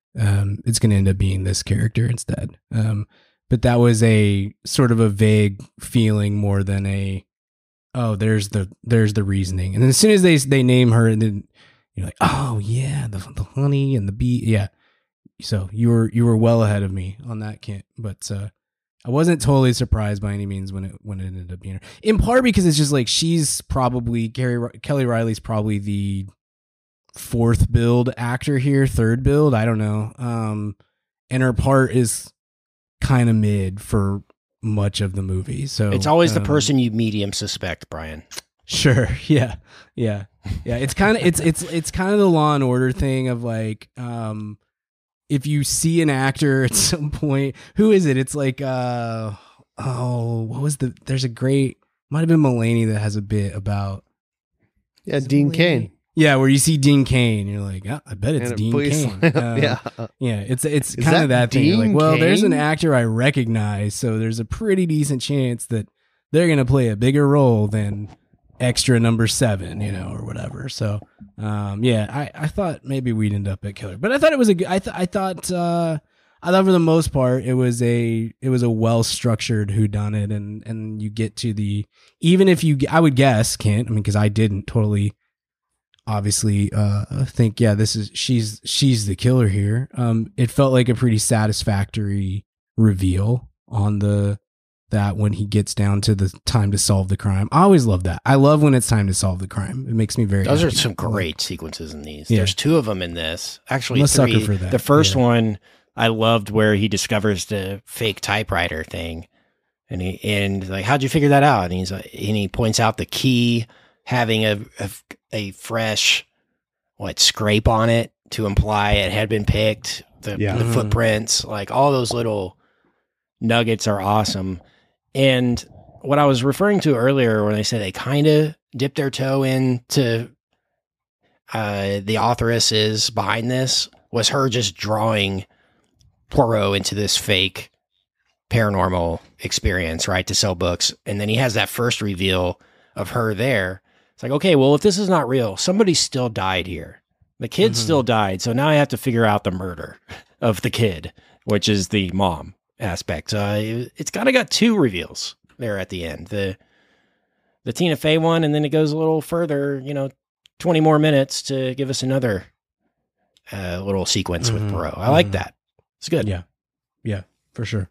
this character instead. But that was a sort of a vague feeling more than there's the reasoning. And then as soon as they name her, and then you're like, oh yeah, the honey and the bee. Yeah. So you were well ahead of me on that, Kent. But I wasn't totally surprised by any means when it ended up being her. In part because it's just like she's probably Kelly Riley's probably the fourth build actor here, third build. I don't know. And her part is kind of mid for much of the movie. So it's always the person you medium suspect, Brian. Sure. Yeah. It's kind of it's kind of the Law and Order thing of like, if you see an actor at some point, who is it? It's like, what was there's a great, might have been Mulaney that has a bit about. Yeah. Dean Cain. Yeah. Where you see Dean Cain, you're like, oh, I bet it's Dean Cain. Yeah. It's kind of that thing. You're like, well, Cain? There's an actor I recognize. So there's a pretty decent chance that they're going to play a bigger role than extra number 7, or whatever. So, I thought maybe we'd end up at Killer, but I thought it was I thought for the most part it was a well structured whoddunit, and you get to even if I would guess, Kent, I mean, because I didn't totally obviously think, she's the killer here. It felt like a pretty satisfactory reveal on that when he gets down to the time to solve the crime. I always love that. I love when it's time to solve the crime. It makes me very Those happy. are some great sequences in these. Yeah. There's 2 of them in this. Actually, I'm a 3. sucker for that. The first one I loved where he discovers the fake typewriter thing. And like, how'd you figure that out? And he points out the key having a fresh scrape on it to imply it had been picked. The footprints, like all those little nuggets are awesome. And what I was referring to earlier when I said they kind of dipped their toe into the authoress is behind this was her just drawing Poirot into this fake paranormal experience, right, to sell books. And then he has that first reveal of her there. It's like, okay, well, if this is not real, somebody still died here. The kid still died. So now I have to figure out the murder of the kid, which is the mom aspect. It's kind of got 2 reveals there at the end. The Tina Fey one, and then it goes a little further, 20 more minutes to give us another little sequence with Poirot. I like that. It's good. Yeah, for sure.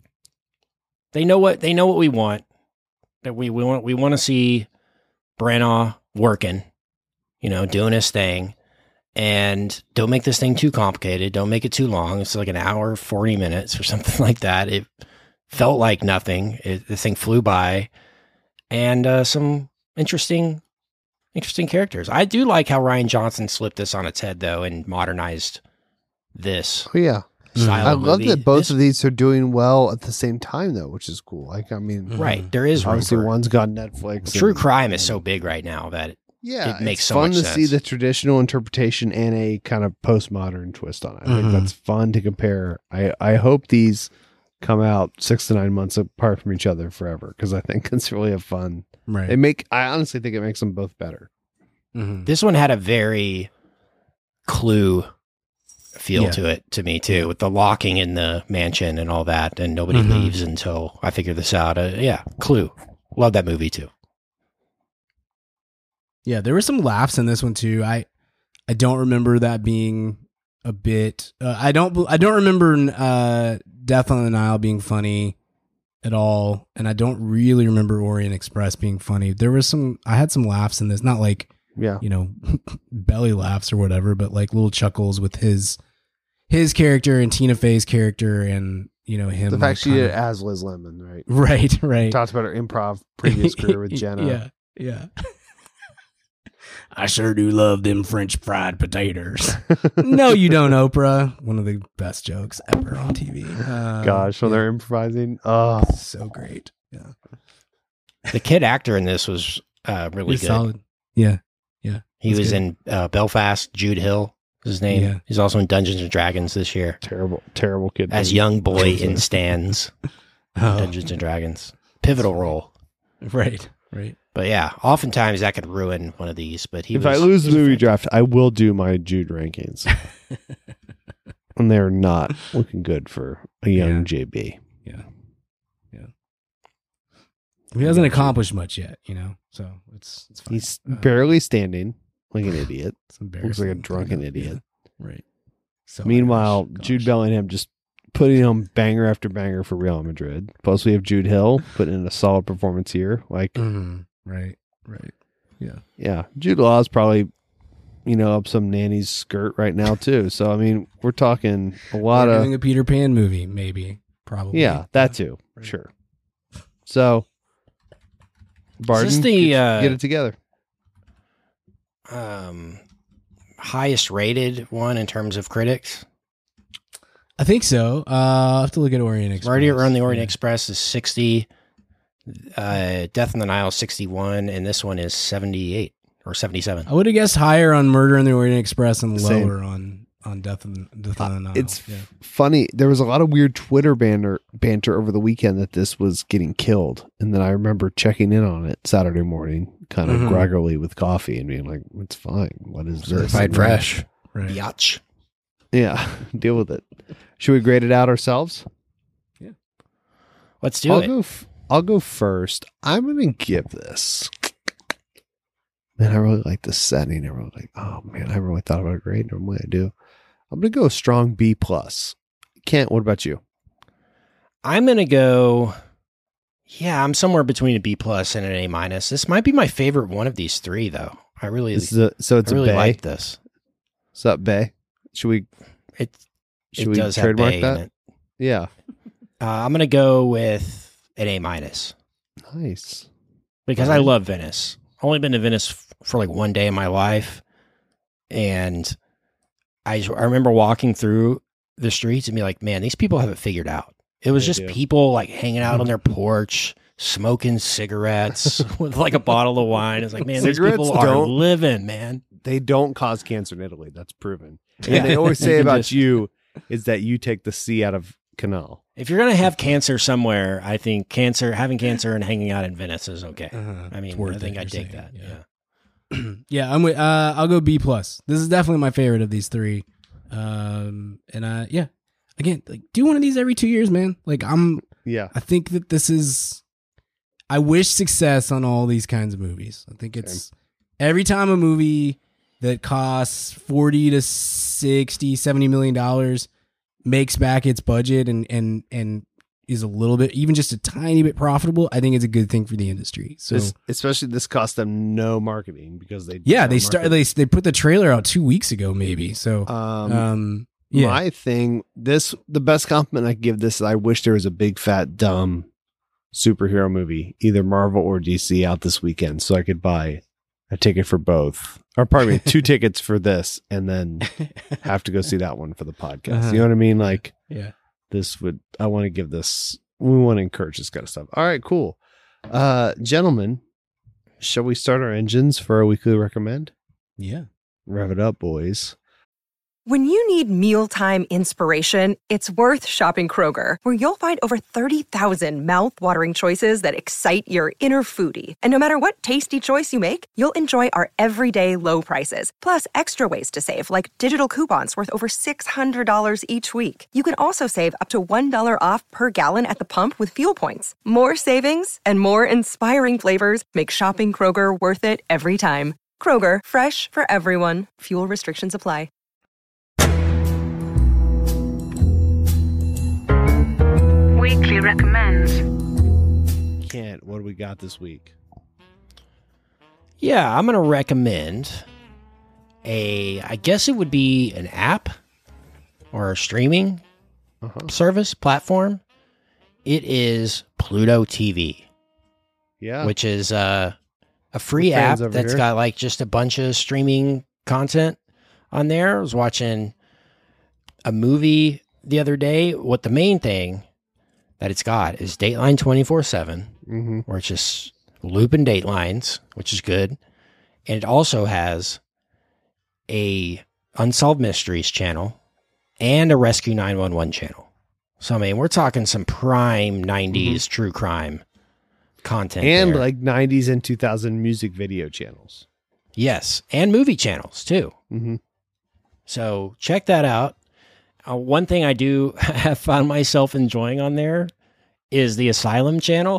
They know what we want. That we want to see Branagh working, doing his thing. And don't make this thing too complicated. Don't make it too long. It's like an hour, 40 minutes or something like that. It felt like nothing. The thing flew by. And some interesting characters. I do like how Rian Johnson flipped this on its head, though, and modernized this. Oh, yeah. Style I of love movie. that both of these are doing well at the same time, though, which is cool. Like, I mean, Right. There is room obviously for- one's got Netflix. True and- crime is so big right now that it makes it's so fun much to sense. see the traditional interpretation and a kind of postmodern twist on it. I think that's fun to compare. I hope these come out 6 to 9 months apart from each other forever, because I think it's really a fun. Right. I honestly think it makes them both better. This one had a very Clue feel to it to me too, with the locking in the mansion and all that, and nobody leaves until I figure this out. Clue. Love that movie too. Yeah, there were some laughs in this one too. I don't remember that being a bit. I don't remember Death on the Nile being funny at all, and I don't really remember Orient Express being funny. There was I had some laughs in this, not like belly laughs or whatever, but like little chuckles with his character and Tina Fey's character, and him. The fact she did it as Liz Lemon, right? Right. Talked about her improv previous career with Jenna. Yeah. I sure do love them French fried potatoes. No, you don't, Oprah. One of the best jokes ever on TV. Gosh, when they're improvising, so great. Yeah, the kid actor in this was really good. Solid. Yeah. He was in Belfast. Jude Hill is his name. Yeah. He's also in Dungeons and Dragons this year terrible kid as young boy in Stans. Dungeons and Dragons, pivotal role. Right. But yeah, oftentimes that could ruin one of these. But if I lose the movie draft, I will do my Jude rankings, and they're not looking good for a young JB. Yeah. He hasn't accomplished much yet, so it's fine. He's barely standing like an idiot. It's embarrassing. Looks like a drunken idiot. Yeah. Right. So meanwhile, Jude Bellingham just putting on banger after banger for Real Madrid. Plus, we have Jude Hill putting in a solid performance here. Like, right. Yeah. Jude Law is probably, up some nanny's skirt right now too. So I mean, we're talking a lot of doing a Peter Pan movie, maybe, probably. Yeah, that too, right. Sure. So, Barton, get it together. Highest rated one in terms of critics? I think so. I'll have to look at Orient Express. Right around the Orient Express is 60. Death on the Nile 61, and this one is 78 or 77. I would have guessed higher on Murder on the Orient Express and lower on Death on the Nile. It's funny. There was a lot of weird Twitter banter over the weekend that this was getting killed, and then I remember checking in on it Saturday morning, kind of groggily with coffee, and being like, "It's fine. What is this? Certified fresh, right. Biatch." Yeah, deal with it. Should we grade it out ourselves? Yeah, let's do it. I'll go first. I'm going to give this. Man, I really like the setting. I really like, oh man, I really thought about a grade. Normally I do. I'm going to go a strong B+. Kent, what about you? I'm going to go, I'm somewhere between a B+ and an A-. This might be my favorite one of these three, though. I really, it's a like this. What's up, Bay? Should we does trademark have that? In it. Yeah. I'm going to go with an A-. Nice. Because I love Venice. Only been to Venice for like one day in my life. And I remember walking through the streets and be like, man, these people have it figured out. It was just people like hanging out on their porch, smoking cigarettes with like a bottle of wine. It's like, man, these people are living, man. They don't cause cancer in Italy. That's proven. And they always say about you is that you take the C out of Canal. If you're going to have cancer somewhere, I think having cancer and hanging out in Venice is okay. I mean, I think I dig that. Yeah. Yeah, I'm with, I'll go B+. This is definitely my favorite of these three. Again, like do one of these every 2 years, man. Like I think that this is, I wish success on all these kinds of movies. I think it's every time a movie that costs 40 to 60, $70 million makes back its budget and is a little bit, even just a tiny bit profitable, I think it's a good thing for the industry. So especially this cost them no marketing because they they put the trailer out 2 weeks ago maybe. So my thing, the best compliment I could give this is I wish there was a big fat dumb superhero movie, either Marvel or DC, out this weekend so I could buy a ticket for both. Or pardon me, 2 tickets for this and then have to go see that one for the podcast. You know what I mean? Like, I want to give this, we want to encourage this kind of stuff. All right, cool. Gentlemen, Shall we start our engines for our weekly recommend? Yeah. Rev it up, boys. When you need mealtime inspiration, it's worth shopping Kroger, where you'll find over 30,000 mouth-watering choices that excite your inner foodie. And no matter what tasty choice you make, you'll enjoy our everyday low prices, plus extra ways to save, like digital coupons worth over $600 each week. You can also save up to $1 off per gallon at the pump with fuel points. More savings and more inspiring flavors make shopping Kroger worth it every time. Kroger, fresh for everyone. Fuel restrictions apply. Weekly recommends. Kent, what do we got this week? Yeah, I'm going to recommend I guess it would be an app or a streaming service platform. It is Pluto TV. Yeah. Which is a free app that's got like just a bunch of streaming content on there. I was watching a movie the other day. What the main thing that it's got is Dateline 24/7, where it's just looping Datelines, which is good. And it also has a Unsolved Mysteries channel and a Rescue 911 channel. So, I mean, we're talking some prime 90s true crime content. And there. like 90s and 2000 music video channels. Yes, and movie channels, too. Mm-hmm. So, check that out. One thing I do have found myself enjoying on there is the Asylum channel.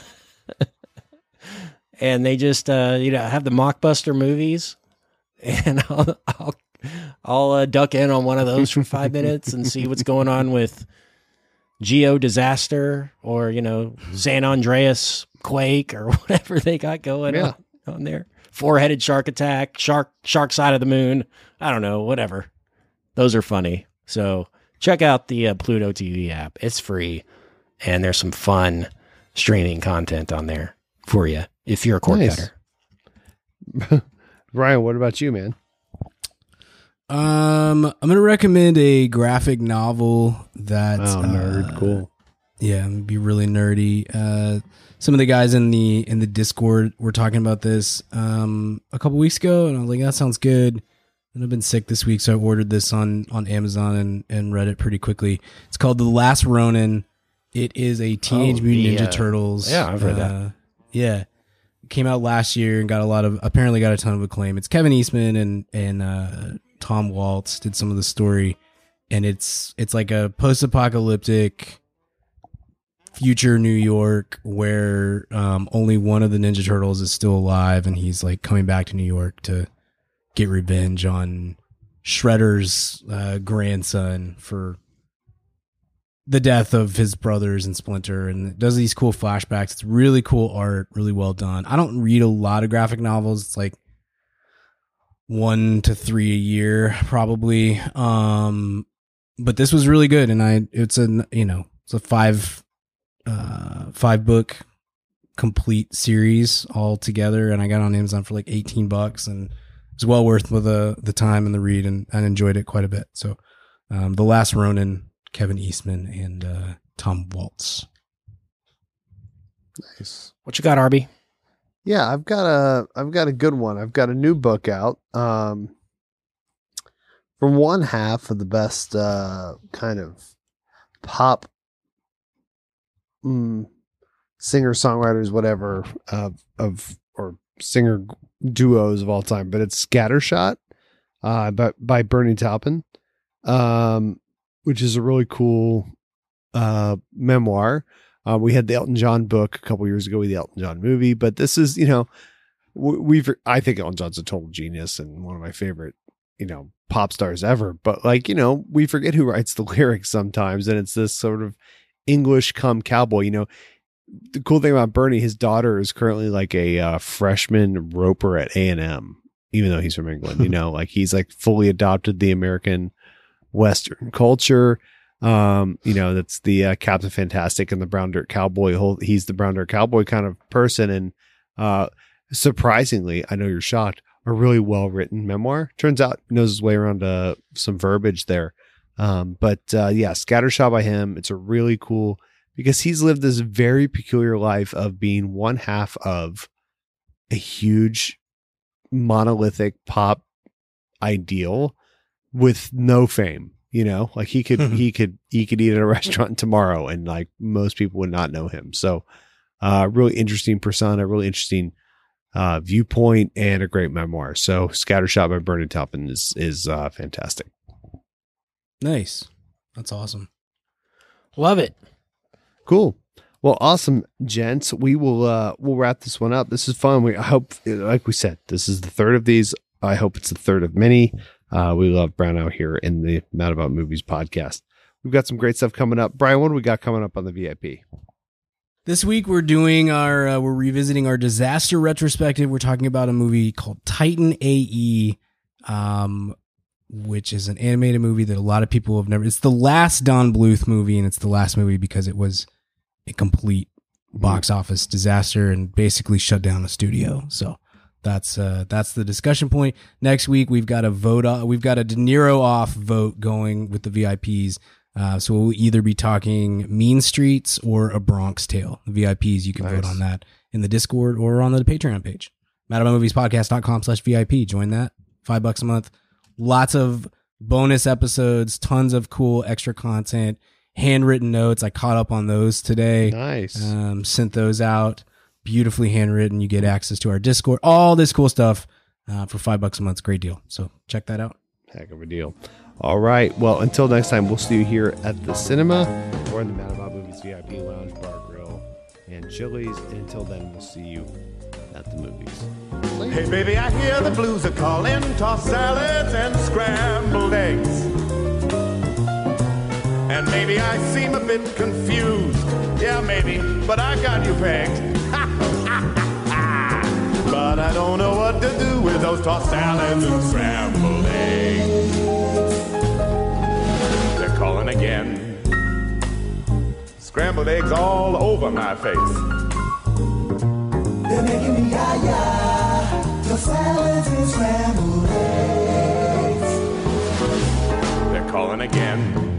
And they just, have the Mockbuster movies. And I'll duck in on one of those for 5 minutes and see what's going on with Geo Disaster or, San Andreas Quake or whatever they got going on there. Four-headed shark attack, shark side of the moon. I don't know, whatever. Those are funny. So check out the Pluto TV app. It's free, and there's some fun streaming content on there for you if you're a cord cutter. Ryan, what about you, man? I'm gonna recommend a graphic novel that's nerd, cool. Yeah, it'd be really nerdy. Some of the guys in the Discord were talking about this a couple weeks ago, and I was like, that sounds good. And I've been sick this week, so I ordered this on Amazon and read it pretty quickly. It's called The Last Ronin. It is a Teenage Mutant Ninja Turtles. Yeah, I've read that. Yeah. It came out last year and apparently got a ton of acclaim. It's Kevin Eastman and Tom Waltz did some of the story. And it's like a post-apocalyptic future New York where only one of the Ninja Turtles is still alive, and he's like coming back to New York to get revenge on Shredder's grandson for the death of his brothers and Splinter, and it does these cool flashbacks. It's really cool art, really well done. I don't read a lot of graphic novels. It's like 1 to 3 a year probably. But this was really good, and it's a five book complete series all together, and I got it on Amazon for like $18, and it's well worth the time and the read, and I enjoyed it quite a bit. So, The Last Ronin, Kevin Eastman and Tom Waltz. Nice. What you got, Arby? Yeah, I've got a good one. I've got a new book out. From one half of the best kind of pop singer songwriters, whatever, or singer duos of all time, but it's Scattershot by Bernie Taupin, which is a really cool memoir. We had the Elton John book a couple years ago with the Elton John movie, but this is, I think Elton John's a total genius and one of my favorite, pop stars ever. But we forget who writes the lyrics sometimes, and it's this sort of English come cowboy. The cool thing about Bernie, his daughter is currently like a freshman roper at A&M, even though he's from England. He's like fully adopted the American Western culture. That's the Captain Fantastic and the Brown Dirt Cowboy. He's the Brown Dirt Cowboy kind of person. And surprisingly, I know you're shocked, a really well written memoir. Turns out he knows his way around some verbiage there. Scattershot by him. It's a really cool, because he's lived this very peculiar life of being one half of a huge monolithic pop ideal with no fame. You know, like he could eat at a restaurant tomorrow and like most people would not know him. So really interesting persona, really interesting viewpoint, and a great memoir. So Scattershot by Bernie Taupin is fantastic. Nice. That's awesome. Love it. Cool. Well, awesome, gents. We'll wrap this one up. This is fun. I hope, like we said, this is the third of these. I hope it's the third of many. We love Brownout here in the Mad About Movies podcast. We've got some great stuff coming up. Brian, what do we got coming up on the VIP? This week we're doing we're revisiting our disaster retrospective. We're talking about a movie called Titan AE, which is an animated movie that a lot of people have never. It's the last Don Bluth movie, and it's the last movie because it was a complete box office disaster and basically shut down the studio. So that's the discussion point. Next week we've got a vote. We've got a De Niro off vote going with the VIPs. So we'll either be talking Mean Streets or A Bronx Tale. The VIPs, you can vote on that in the Discord or on the Patreon page. MadAboutMoviesPodcast.com/VIP. Join that. $5 a month. Lots of bonus episodes, tons of cool extra content, handwritten notes. I caught up on those today. Nice. Sent those out. Beautifully handwritten. You get access to our Discord. All this cool stuff for $5 a month. Great deal. So check that out. Heck of a deal. All right. Well, until next time, we'll see you here at the cinema or in the Mad About Movies VIP Lounge, Bar, Grill, and Chili's. And until then, we'll see you at the movies. Later. Hey, baby, I hear the blues are calling. Tossed salads and scrambled eggs. And maybe I seem a bit confused. Yeah, maybe, but I got you pegged. But I don't know what to do with those tossed salads and scrambled eggs. They're calling again. Scrambled eggs all over my face. They're making me yah-yah. The salads and scrambled eggs. They're calling again.